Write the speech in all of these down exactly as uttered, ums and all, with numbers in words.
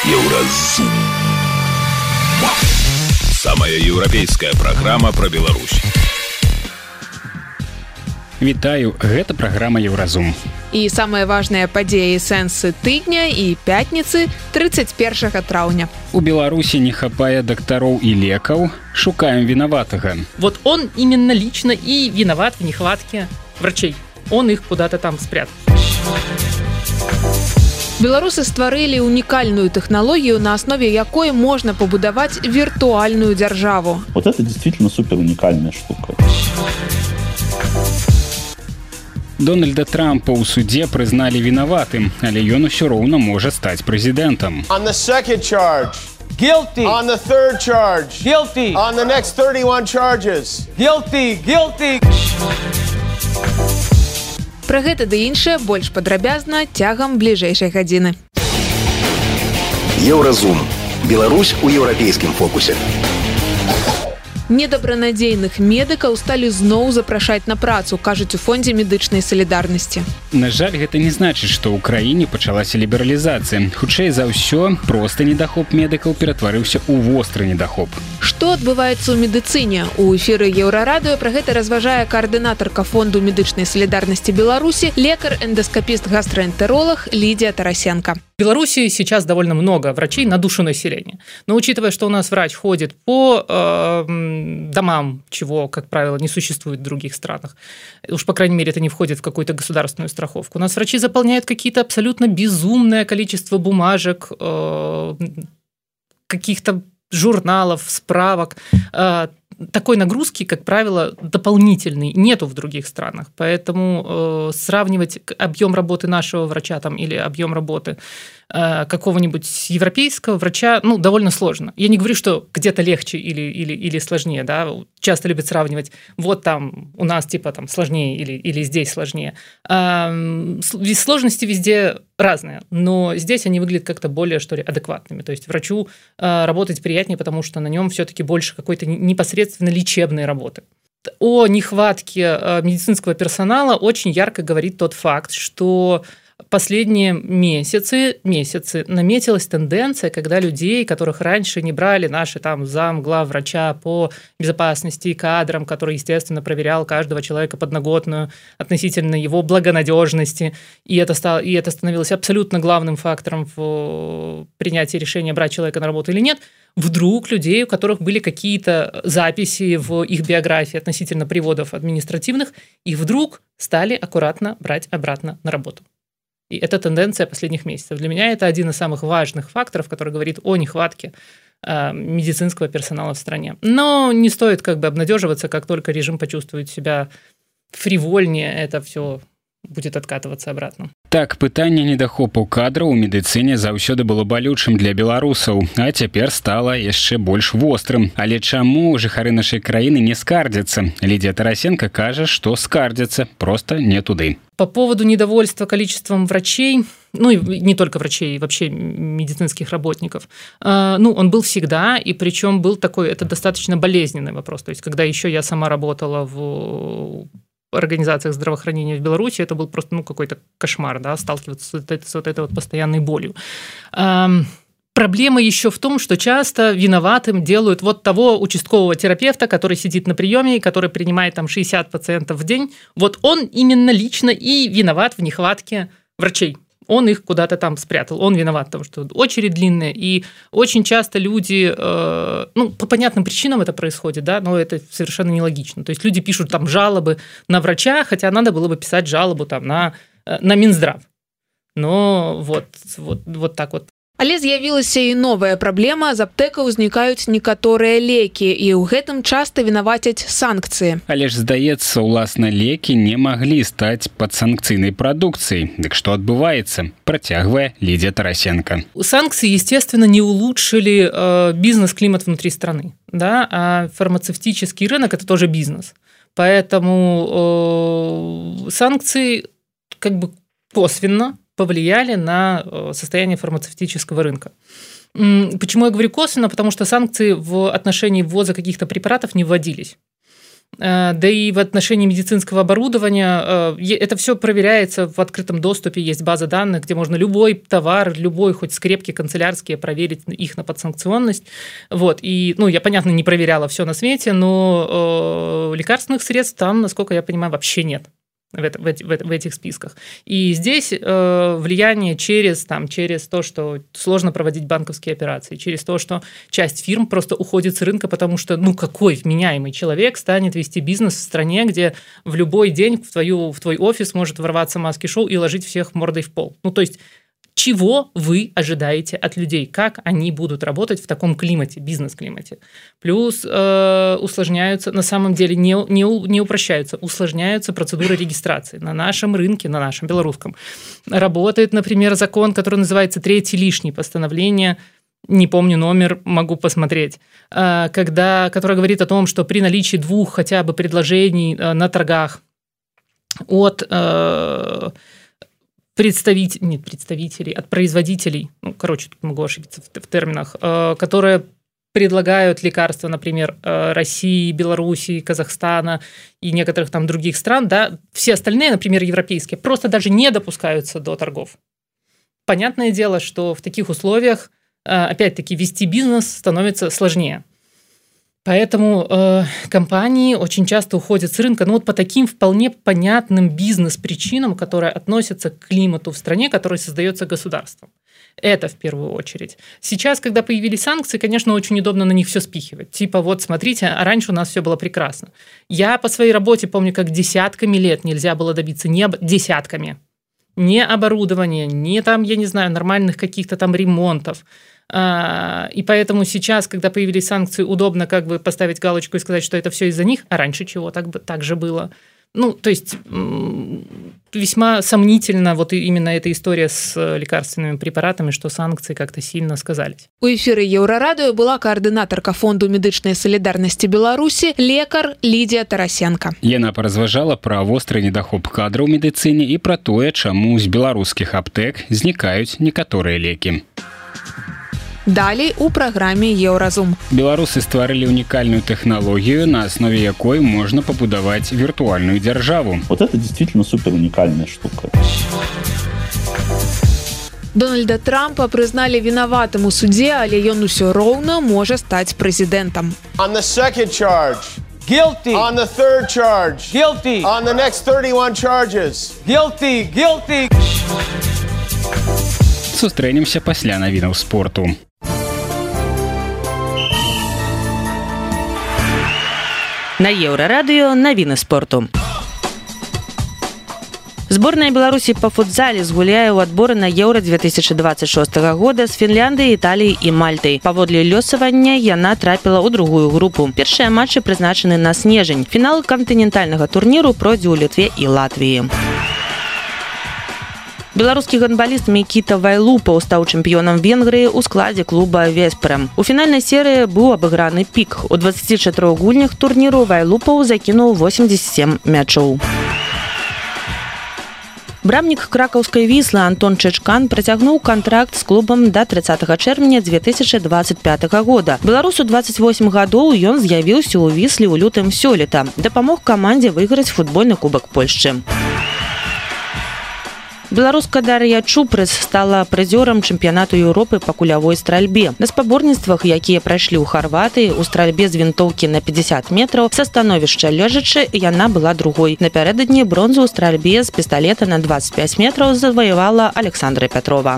Еўразум. Самая еўрапейская праграма пра Беларусь. Вітаю, гэта праграма Еўразум. І самыя важныя падзеі сэнсы тыдня і пятніцы тридцать первого траўня. У Беларусі не хапае дактароў і лекаў, шукаем виноватага. Вот он именно лично и виноват в нехватке врачей. Он их куда-то там спрятал. Беларусы стварылі унікальную тэхналогію, на основе якой можно побудовать виртуальную державу. Вот это действительно супер уникальная штука. Дональда Трампа ў судзе прызналі вінаватым, але ён усё роўна можа стаць прэзідэнтам. On the second charge. Guilty. On the third charge. Guilty. On the next thirty-one charges. Guilty. Guilty. Пра гэта ды іншае больш падрабязна цягам бліжэйшай гадзіны. Еўразум. Беларусь у еўрапейскім фокусе. Недобранадзейных медыкаў сталі зноў запрашаць на працу, кажуць у фондзе медычнай салідарнасці. На жаль, гэта не значыць, што ў краіне пачалася лібералізацыя. Хутчэй за ўсё, просты недахоп медыкаў ператварыўся ў востры недахоп. Што адбываецца ў медыцыне? У эфіры Еўрарадыё пра гэта разважае коаардынатарка фонду медычнай салідарнасці Беларусі, лекар-эндоскопіст-гастроэнтеролог Лидия Тарасенко. В Беларуси сейчас довольно много врачей на душу населения. Но учитывая, что у нас врач ходит по э, домам, чего, как правило, не существует в других странах, уж, по крайней мере, это не входит в какую-то государственную страховку, у нас врачи заполняют какие-то абсолютно безумное количество бумажек, э, каких-то журналов, справок. Э, такой нагрузки, как правило, дополнительной нету в других странах. Поэтому э, сравнивать объем работы нашего врача там, или объем работы э, какого-нибудь европейского врача ну, довольно сложно. Я не говорю, что где-то легче или, или, или сложнее. Да? Часто любят сравнивать, вот там у нас типа там сложнее или, или здесь сложнее. Э, сложности везде разные, но здесь они выглядят как-то более, что ли, адекватными. То есть врачу э, работать приятнее, потому что на нем все-таки больше какой-то непосредственно лечебной работы. О нехватке медицинского персонала очень ярко говорит тот факт, что последние месяцы, месяцы наметилась тенденция, когда людей, которых раньше не брали наши там зам, главврача по безопасности и кадрам, который, естественно, проверял каждого человека подноготную относительно его благонадежности, и это, стало, и это становилось абсолютно главным фактором в принятии решения, брать человека на работу или нет, вдруг людей, у которых были какие-то записи в их биографии относительно приводов административных, их вдруг стали аккуратно брать обратно на работу. И это тенденция последних месяцев. Для меня это один из самых важных факторов, который говорит о нехватке э, медицинского персонала в стране. Но не стоит как бы обнадеживаться, как только режим почувствует себя фривольнее, это все будет откатываться обратно. Так, пытанне недахопу кадраў у медыцыне заўсёды было балючым для беларусаў, а цяпер стала яшчэ больш вострым. Але чаму жыхары нашай краіны не скардзяцца? Лидия Тарасенко кажа, што скардзяцца, просто не туды. По поводу недовольства количеством врачей, ну и не только врачей, вообще медицинских работников, э, ну он был всегда, и причем был такой, это достаточно болезненный вопрос. То есть когда еще я сама работала в организациях здравоохранения в Беларуси, это был просто ну, какой-то кошмар, да, сталкиваться с, вот этой, с вот этой вот постоянной болью. Эм, проблема еще в том, что часто виноватым делают вот того участкового терапевта, который сидит на приеме и который принимает там шестьдесят пациентов в день. Вот он именно лично и виноват в нехватке врачей. Он их куда-то там спрятал, он виноват, потому что очередь длинная, и очень часто люди, э, ну, по понятным причинам это происходит, да, но это совершенно нелогично. То есть люди пишут там жалобы на врача, хотя надо было бы писать жалобу там на, на Минздрав. Но вот, вот, вот так вот. Але з'явілася і новая праблема, з аптэкаў узнікаюць некаторыя лекі, і ў гэтым часта вінавацяць санкцыі. Але ж, здаецца, уласна, лекі не маглі стаць падсанкцыйнай прадукцыяй. Дык што адбываецца? Працягвае Лидия Тарасенко. Санкции, естественно, не улучшили э, бизнес-климат внутри страны, да? А фармацевтический рынок – это тоже бизнес. Поэтому э, санкции как бы косвенно повлияли на состояние фармацевтического рынка. Почему я говорю косвенно? Потому что санкции в отношении ввоза каких-то препаратов не вводились. Да и в отношении медицинского оборудования это все проверяется в открытом доступе, есть база данных, где можно любой товар, любой хоть скрепки канцелярские проверить их на подсанкционность. Вот. И, ну, я, понятно, не проверяла все на свете, но э, лекарственных средств там, насколько я понимаю, вообще нет. В, это, в, в, в этих списках. И здесь э, влияние через, там, через то, что сложно проводить банковские операции, через то, что часть фирм просто уходит с рынка, потому что, ну, какой вменяемый человек станет вести бизнес в стране, где в любой день в, твою, в твой офис может ворваться маски-шоу и ложить всех мордой в пол. Ну, то есть, чего вы ожидаете от людей? Как они будут работать в таком климате, бизнес-климате? Плюс э, усложняются, на самом деле не, не, не упрощаются, усложняются процедуры регистрации. На нашем рынке, на нашем белорусском, работает, например, закон, который называется «Третий лишний», постановление, не помню номер, могу посмотреть, когда, который говорит о том, что при наличии двух хотя бы предложений на торгах от... Э, Представить, нет, представителей, от производителей, ну, короче, тут могу ошибиться в, в терминах, э, которые предлагают лекарства, например, э, России, Белоруссии, Казахстана и некоторых там других стран, да, все остальные, например, европейские, просто даже не допускаются до торгов. Понятное дело, что в таких условиях, э, опять-таки, вести бизнес становится сложнее. Поэтому э, компании очень часто уходят с рынка, ну вот по таким вполне понятным бизнес-причинам, которые относятся к климату в стране, который создается государством. Это в первую очередь. Сейчас, когда появились санкции, конечно, очень удобно на них все спихивать. Типа вот смотрите, а раньше у нас все было прекрасно. Я по своей работе помню, как десятками лет нельзя было добиться, не об... десятками, не оборудования, не там, я не знаю, нормальных каких-то там ремонтов. И поэтому сейчас, когда появились санкции, удобно как бы поставить галочку и сказать, что это все из-за них, а раньше чего так, бы, так же было. Ну, то есть весьма сомнительно вот именно эта история с лекарственными препаратами, что санкции как-то сильно сказались. У эфіры Еўрарадыё была координаторка Фонду медычнай солидарности Беларуси, лекар Лидия Тарасенко. Яна паразважала пра востры недахоп кадраў у медыцыне і пра тое, чаму з беларускіх аптэк знікаюць некаторыя лекі. Далей у праграме Еўразум. Беларусы стварылі унікальную тэхналогію, на основе якой можно пабудаваць виртуальную державу. Вот это действительно супер уникальная штука. Дональда Трампа признали виноватым у суде, але ён усё роўна можа стаць прэзідэнтам. On the second charge. Guilty. On the third charge. Guilty. On the next thirty-one charges. Guilty. Guilty. Сустрэнемся пасля навінаў спорту. На Еўрарадыё навіны спорту. Зборная Беларусі па футзале згуляе ў адборы на Еўра две тысячи двадцать шестого года з Фінляндыяй, Італіяй і Мальтай. Паводле лёсавання яна трапіла ў другую групу. Першыя матчы прызначаны на снежань. Фінал кантынентальнага турніру пройдзе ў Літве і Латвіі. Беларускі гандбаліст Мікіта Вайлупаў стаў чэмпіёнам Венгрыі ў складзе клуба «Веспрэм». У фінальнай серыі быў абыграны пік. У двадцати чатырох гульнях турніру Вайлупаў закінуў восемьдесят семь мячоў. Брамнік кракаўскай «Віслы» Антон Чэчкан працягнуў кантракт з клубам да тридцатого чэрвеня две тысячи двадцать пятого года. Беларусу двадцать восемь гадоў, ён з'явіўся ў «Вісле» ў лютым сёлета. Дапамог камандзе выйграць футбольны кубак Польшчы. Беларуска Дар'я Чупрыс стала прызёрам чэмпіянату Еўропы па кулявой стральбе. На спаборніцтвах, якія прайшлі ў Харватыі, у стральбе з вінтоўкі на пятьдесят метраў са становішча лежачы яна была другой. Напярэдадні бронзу ў стральбе з пісталета на двадцать пять метраў заваявала Александра Пятрова.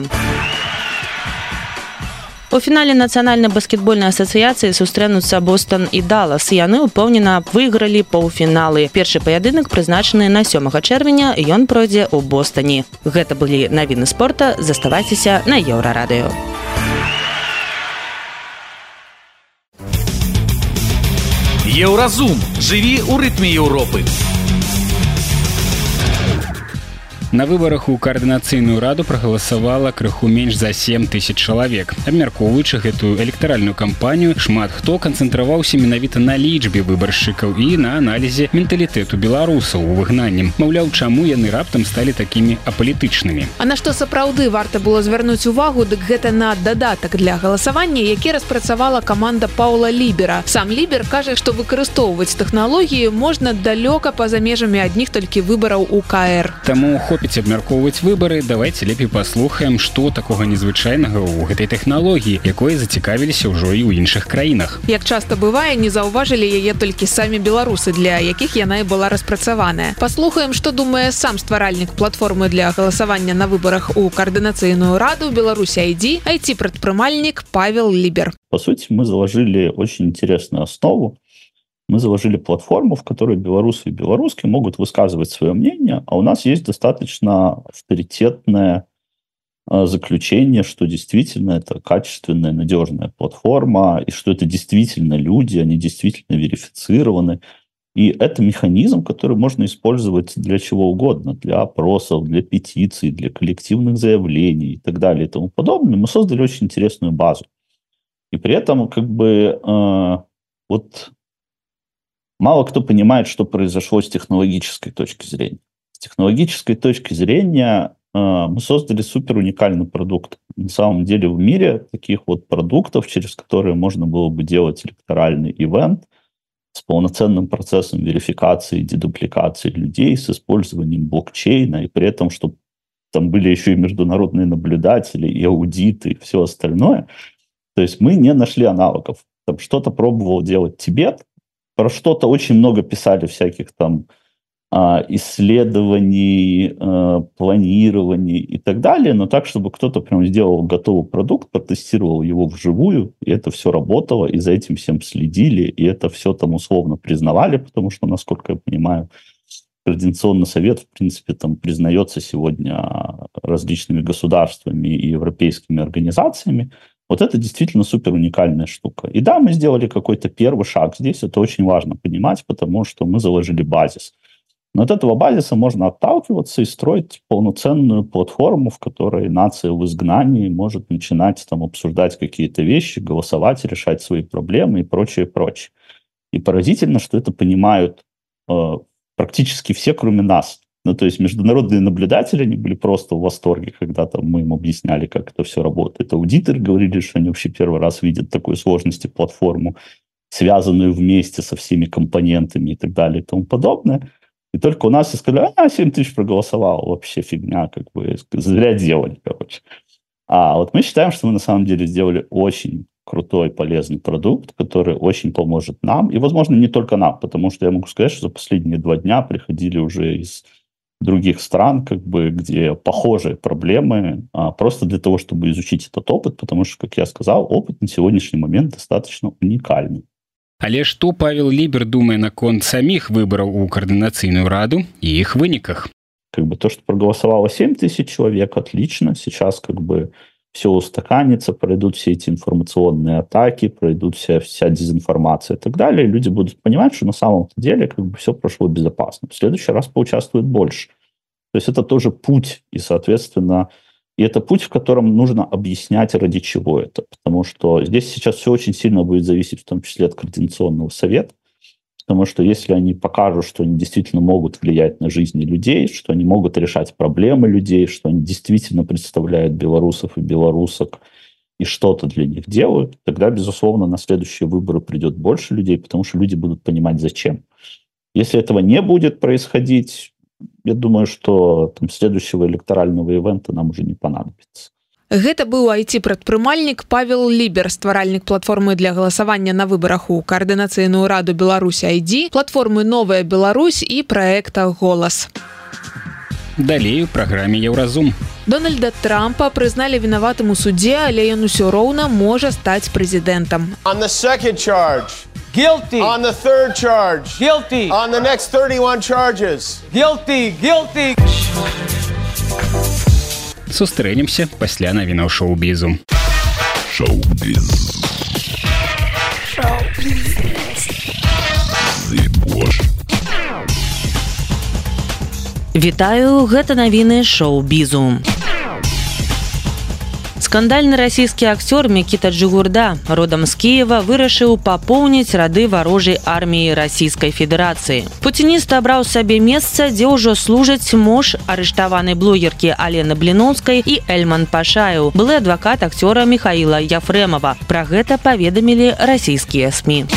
У фінале нацыянальнай баскетбольнай асацыяцыі сустрэнуцца Бостон і Даллас. Яны ўпэўнена выйгралі паўфіналы. Першы паядынак прызначаны на сёмага чэрвеня, ён пройдзе ў Бостоне. Гэта былі навіны спорта. Заставайцеся на Еўрарадыё. Еўразум. Жыві ў рытме Еўропы. На выбарах у каардынацыйную раду прагаласавала крыху менш за сем тысяч чалавек. Абмяркоўваючы гэтую электаральную кампанію, шмат хто канцэнтраваўся менавіта на лічбе выбаршчыкаў і на аналізе менталітэту беларусаў у выгнанні. Маўляў, чаму яны раптам сталі такімі апалітычнымі. А на што сапраўды варта было звярнуць увагу, дык гэта на дадатак для галасавання, які распрацавала каманда Паўла Лібера. Сам Лібер кажа, што выкарыстоўваць тэхналогіі можна далёка па-за межамі адных толькі выбараў у ка эр. Таму хопіць абмяркоўваць выбары, давайце лепей паслухаем, што такога незвычайнага ў гэтай тэхналогіі, якой зацікавіліся ўжо і ў іншых краінах. Як часта бывае, не заўважылі яе толькі самі беларусы, для якіх яна і была распрацаваная. Паслухаем, што думае сам стваральнік платформы для галасавання на выбарах у Координационную раду Беларусь ай ди, ай ти-предпринимальник Павел Либер. По сути, мы заложили очень интересную основу. Мы заложили платформу, в которой белорусы и белоруски могут высказывать свое мнение, а у нас есть достаточно авторитетное заключение, что действительно это качественная, надежная платформа, и что это действительно люди, они действительно верифицированы. И это механизм, который можно использовать для чего угодно, для опросов, для петиций, для коллективных заявлений и так далее и тому подобное. Мы создали очень интересную базу. И при этом как бы э, вот... Мало кто понимает, что произошло с технологической точки зрения. С технологической точки зрения э, мы создали супер уникальный продукт. На самом деле в мире таких вот продуктов, через которые можно было бы делать электоральный ивент с полноценным процессом верификации, дедупликации людей, с использованием блокчейна, и при этом, чтобы там были еще и международные наблюдатели, и аудиты, и все остальное. То есть мы не нашли аналогов. Там что-то пробовал делать Тибет, про что-то очень много писали всяких там исследований, планирований и так далее, но так, чтобы кто-то прям сделал готовый продукт, протестировал его вживую, и это все работало, и за этим всем следили, и это все там условно признавали, потому что, насколько я понимаю, Координационный совет, в принципе, там признается сегодня различными государствами и европейскими организациями. Вот это действительно супер уникальная штука. И да, мы сделали какой-то первый шаг здесь, это очень важно понимать, потому что мы заложили базис. Но от этого базиса можно отталкиваться и строить полноценную платформу, в которой нация в изгнании может начинать там обсуждать какие-то вещи, голосовать, решать свои проблемы и прочее, прочее. И поразительно, что это понимают э, практически все, кроме нас. Ну, то есть международные наблюдатели, они были просто в восторге, когда там мы им объясняли, как это все работает. Аудиторы говорили, что они вообще первый раз видят такой сложности платформу, связанную вместе со всеми компонентами и так далее и тому подобное. И только у нас и сказали, а, семь тысяч проголосовало, вообще фигня, как бы, зря делали, короче. А вот мы считаем, что мы на самом деле сделали очень крутой, полезный продукт, который очень поможет нам, и, возможно, не только нам, потому что я могу сказать, что за последние два дня приходили уже из других стран, как бы, где похожие проблемы, а, просто для того, чтобы изучить этот опыт, потому что, как я сказал, опыт на сегодняшний момент достаточно уникальный. Але што Павел Лібер думае наконт саміх выбараў у Координацыйную раду і іх выніках? Как бы то, что проголосовало семь тысяч человек, отлично. Сейчас как бы все устаканится, пройдут все эти информационные атаки, пройдут вся, вся дезинформация и так далее. И люди будут понимать, что на самом деле как бы все прошло безопасно. В следующий раз поучаствует больше. То есть это тоже путь, и, соответственно, и это путь, в котором нужно объяснять, ради чего это. Потому что здесь сейчас все очень сильно будет зависеть, в том числе от Координационного совета. Потому что если они покажут, что они действительно могут влиять на жизни людей, что они могут решать проблемы людей, что они действительно представляют белорусов и белорусок и что-то для них делают, тогда, безусловно, на следующие выборы придет больше людей, потому что люди будут понимать, зачем. Если этого не будет происходить, я думаю, что там, следующего электорального ивента нам уже не понадобится. Гэта быў ай ти-прадпрымальнік Павел Лібер, стваральнік платформы для галасавання на выбарах у Координационную раду Беларусь ай ди, платформы «Новая Беларусь» и проекта «Голос». Далей у праграме «Еўразум». Дональда Трампа прызналі вінаватым у судзе, але ён усё роўна можа стаць прэзідэнтам. On the second charge. Guilty. On the third charge. Guilty. On the next thirty-one charges. Guilty. Guilty. Сустрэнемся пасля навінаў шоу-бізу. Шоу-біз. Вітаю, гэта навіны шоу-бізу. Скандальны расійскі акцёр Мікіта Джигурда, родам з Кіева, вырашыў папоўніць рады варожай арміі Расійскай Федэрацыі. Пуцініст абраў сабе месца, дзе ўжо служаць муж арыштаванай блогеркі Алены Бліноўскай і Эльман Пашаеў, былы адвакат акцёра Михаіла Яфрэмова. Пра гэта паведамілі расійскія СМІ.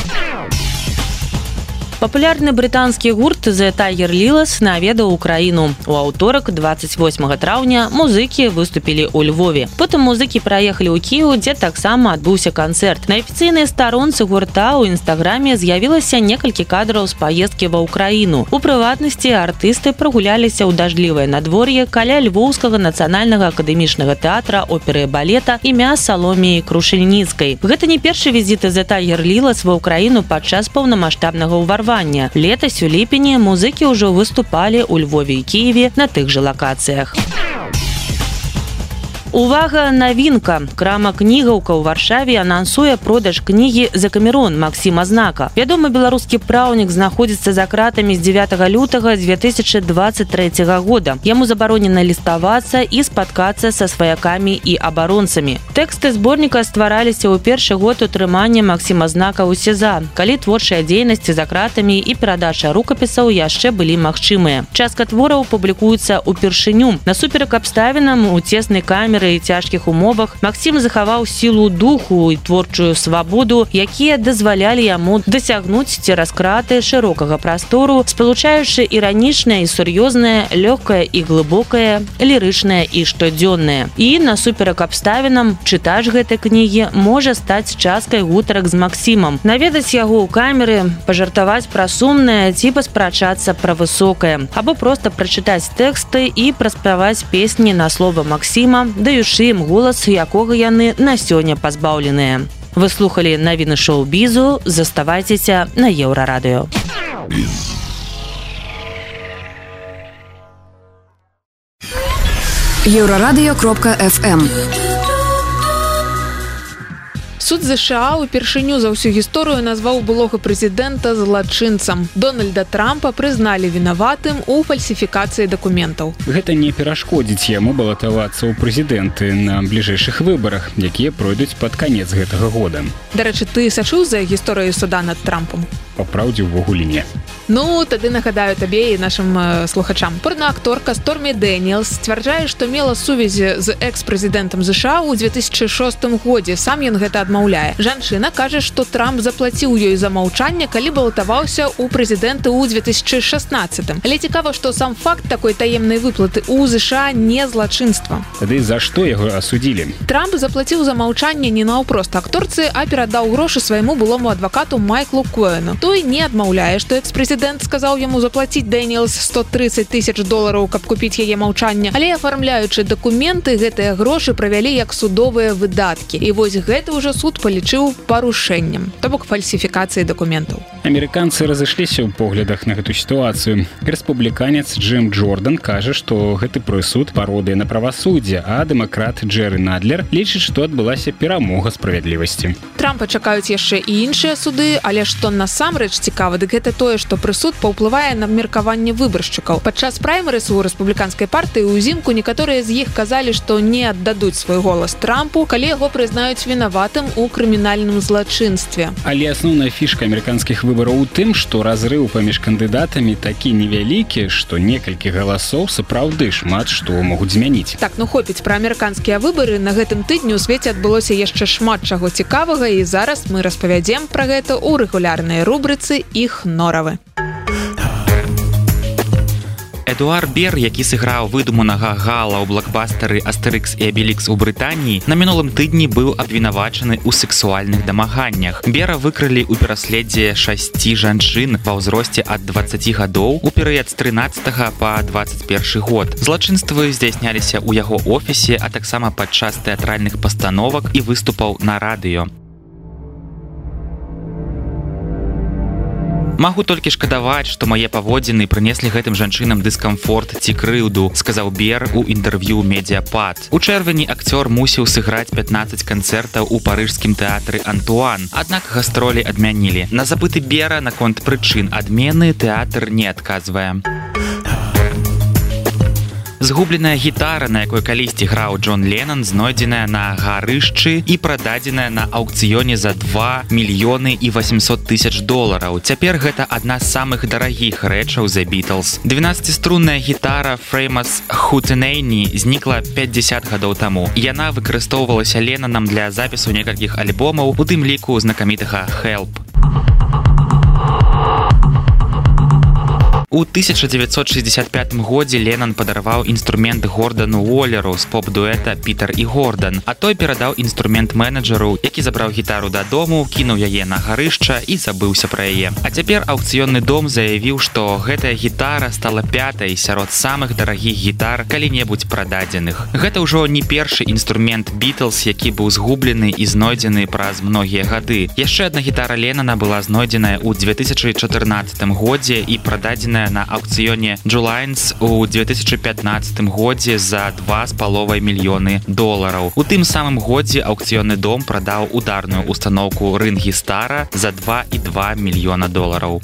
Папулярны брытанскі гурт The Tiger Lillas наведаў Украіну. У аўторак, двадцать восьмага траўня, музыкі выступілі ў Львове. Потым музыкі праехалі ў Кіеў, дзе таксама адбыўся канцэрт. На афіцыйнай старонцы гурта ў інстаграме з'явілася некалькі кадраў з паездкі ва Ўкраіну. У прыватнасці артысты прагуляліся ў дажджлівае надвор'е каля Львоўскага нацыянальнага акадэмічнага тэатра оперы і балета імя Саломіі Крушельніцкай. Гэта не першы візіт The Tiger Lillas ва Ўкраіну падчас паўнамаштабнага ўварвання. Летась у ліпені музыкі ўжо выступалі ў Львове і Кіеве на тых жа лакацыях. Увага, навінка! Крама кнігаўка ў Варшаве анансуе продаж кнігі «Закамерон» Максіма Знака. Вядомы беларускі праўнік знаходзіцца за кратамі з дзевятага лютага две тысячы двадцать трэцяга года. Яму забаронена ліставацца і спаткацца са сваякамі і абаронцамі. Тэксты зборніка ствараліся ў першы год утрымання Максіма Знака ў СІЗА, калі творчая дзейнасць за кратамі і перадача рукапісаў яшчэ былі магчымыя. Частка твораў публікуецца ўпершыню. Насуперак абставінам у цеснай камеры і цяжкіх умовах Максім захаваў сілу духу і творчую свабоду, якія дазвалялі яму дасягнуць цераз краты шырокага прастору, спалучаючы іранічнае і сур'ёзнае, лёгкае і глыбокае, лірычнае і штодзённае. І насуперак абставінам чытач гэтай кнігі можа стаць часткай гутарак з Максімам, наведаць яго ў камеры, пажартаваць пра сумнае ці паспрачацца пра высокае, або проста прачытаць тэксты і праспяваць песні на слова Максіма, даючы ім голас, якога яны на сёння пазбаўленыя. Вы слухалі навіны шоу-бізу, заставайцеся на Еўрарадыё. еўрарадыё кропка эф эм. Суд ЗША упершыню за ўсю гісторыю назваў былога прэзідэнта злачынцам. Дональда Трампа прызналі вінаватым у фальсіфікацыі дакументаў. Гэта не перашкодзіць яму балатавацца ў прэзідэнты на бліжэйшых выбарах, якія пройдуць пад канец гэтага года. Дарэчы, ты сачыў за гісторыяй суда над Трампам? Па праўдзе, увогуле не. Ну, тады нагадаю табе і нашым э, слухачам. Порноакторка Стормі Дэніелс сцвярджае, што мела сувязі з экс-прэзідэнтам ЗША ў две тысячы шостым годзе. Сам ён гэта адмаўляе. Жанчына кажа, што Трамп заплаціў ёй за маўчанне, калі балатаваўся ў прэзідэнты ў две тысячы шаснаццатым. Але цікава, што сам факт такой таемнай выплаты ў ЗША не злачынства. Тады за што яго асудзілі? Трамп заплаціў за маўчанне не наўпрост акторцы, а перадаў грошы свайму былому адвакату Майклу Коэну. Той не адмаўляе, што экс-прэзідэнт сказаў яму заплаціць Дэніелс сто тридцать тысяч долараў, каб купіць яе маўчанне. Але афармляючы дакументы, гэтыя грошы правялі як судовыя выдаткі. І вось гэта ўжо суд палічыў парушэннем, то бок фальсіфікацыі дакументаў. Амерыканцы разышліся ў поглядах на гэту сітуацыю. Рэспубліканец Джим Джордан кажа, што гэты прысуд пародыя на правасуддзе, а дэмакрат Джэры Надлер лічыць, што адбылася перамога справядлівасці. Трампа чакаюць яшчэ і іншыя суды, але што насамрэч цікава, дык гэта тое, што прысуд паўплывае на абмеркаванне выбаршчыкаў. Падчас праймерысу ў рэспубліканскай партыі ўзімку некаторыя з іх казалі, што не аддадуць свой голас Трампу, калі яго прызнаюць вінаватым у крымінальным злачынстве. Але асноўная фішка амерыканскіх выбараў у тым, што разрыў паміж кандыдатамі такі невялікі, што некалькі галасоў сапраўды шмат што могуць змяніць. Так, ну хопіць пра амерыканскія выбары. На гэтым тыдні ў свеце адбылося яшчэ шмат чаго цікавага, і зараз мы распавядзем пра гэта ў рэгулярнай рубрыцы «Іх норавы». Эдуард Бер, які сыграў выдуманага Гала ў блокбастары «Астерікс і Абелікс» у Брытаніі, на мінулым тыдні быў абвінавачаны ў сексуальных дамаганнях. Бера выкрылі ў пераследзе шасці жанчын ва ўзросце ад дваццаці гадоў у перыяд з трынаццатага па дваццаць першы год. Злачынствы здзяйсняліся ў яго офісе, а таксама падчас тэатральных пастановак і выступаў на радыё. Магу толькі шкадаваць, што мае паводзіны прынеслі гэтым жанчынам дыскамфорт ці крыўду, сказаў Бер у інтэрв'ю «Медіапад». У чэрвені акцёр мусіў сыграць пятнаццаць канцэртаў у парыжскім тэатры «Антуан», аднак гастролі адмянілі. На запыты Бера наконт прычын адмены тэатр не адказвае. Згубленая гітара, на якой калісьці граў Джон Леннон, знойдзеная на гарышчы і прададзеная на аўкцыёне за два мільёны і восемьсот тысяч долараў. Цяпер гэта адна з самых дарагіх рэчаў The Beatles. двенаццаціструнная гітара Famous Hootenanny знікла пятьдесят гадоў таму. Яна выкарыстоўвалася Леннонам для запісу некалькіх альбомаў, у тым ліку знакамітага Help. У тысяча девятьсот шестьдесят пятым годзе Леннон падарваў інструмент Гордану Уоллеру з поп-дуэта «Пітер і Гордан», а той перадаў інструмент менеджеру, які забраў гітару дадому, кінуў яе на гарышча і забыўся пра яе. А цяпер аўкцыённы дом заявіў, што гэтая гітара стала пятай сярод самых дарагіх гітар калі-небудзь прададзеных. Гэта ўжо не першы інструмент Beatles, які быў згублены і знойдзены праз многія гады. Яшчэ адна гітара Леннона была знойдзеная ў две тысячы чатырнаццатым годзе і прададзеная на аўкцыёне Джулайнс у две тысячи пятнадцатым годзе за два з паловай мільёны долараў. У тым самым годзе аўкцыённы дом прадаў ударную установку Рынгі Стара за два і два мільёна долараў.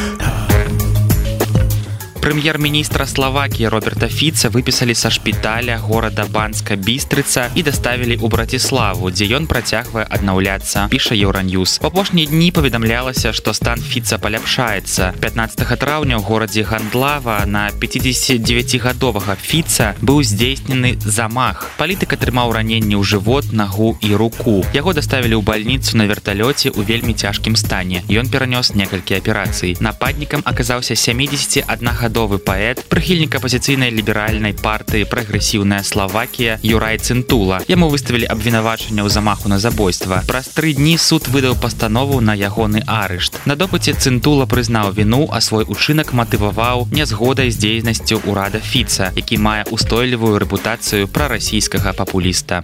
Прэм'ер-міністра Славакіі Роберта Фіца выпісалі са шпіталя горада Банска-Бістрыца і даставілі ў Браціславу, дзе ён працягвае аднаўляцца, піша Еўраньюз. У апошнія дні паведамлялася, што стан Фіца паляпшаецца. пятнаццатага траўня ў горадзе Гандлава на пяцідзесятдзевяцігадовага Фіца быў здзейснены замах. Палітык атрымаў раненні ў жывот, нагу і руку. Яго даставілі ў бальніцу на верталёце ў вельмі цяжкім стане. Ён перанёс некалькі аперацый. Нападнікам аказаўся сямідзесятаднагадовы паэт, прыхільнік апазіцыйнай ліберальнай партыі «Прагрэсіўная Славакія» Юрай Цынтула. Яму выставілі абвінавачанне ў замаху на забойства. Праз тры дні суд выдаў пастанову на ягоны арышт. На допыце Цынтула прызнаў віну, а свой учынак матываваў нязгодай з дзейнасцю ўрада Фіца, які мае устойлівую рэпутацыю прарасійскага папуліста.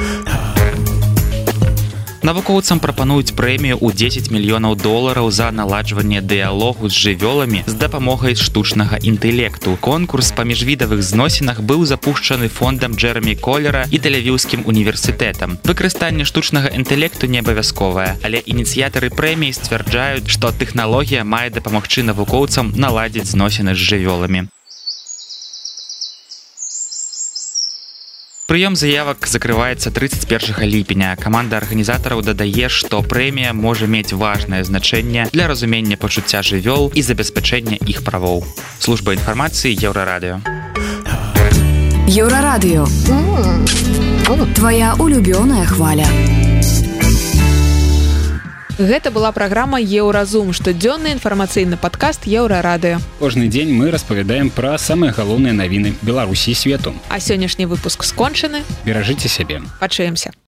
Навукоўцам прапануюць прэмію ў дзесяць мільёнаў долараў за наладжванне дыялогу з жывёламі з дапамогай штучнага інтэлекту. Конкурс па міжвідавых зносінах быў запушчаны фондам Джэрамі Колера і Тель-Авіўскім універсітэтам. Выкарыстанне штучнага інтэлекту не абавязковае, але ініцыятары прэміі сцвярджаюць, што тэхналогія мае дапамагчы навукоўцам наладзіць зносіны з жывёламі. Прыём заявак закрываецца тридцать першага ліпеня. Каманда арганізатараў дадае, што прэмія можа мець важнае значэнне для разумення пачуцця жывёл і забеспячэння іх правоў. Служба інфармацыі Еўрарадыё. Еўрарадыё. Твая улюбёная хваля. Гэта была праграма «Еўразум», штодзённы інфармацыйны падкаст Еўрарадыё. Кожны дзень мы распавядаем пра самыя галоўныя навіны Беларусі і свету. А сённяшні выпуск скончаны. Беражыце сябе. Пачуемся.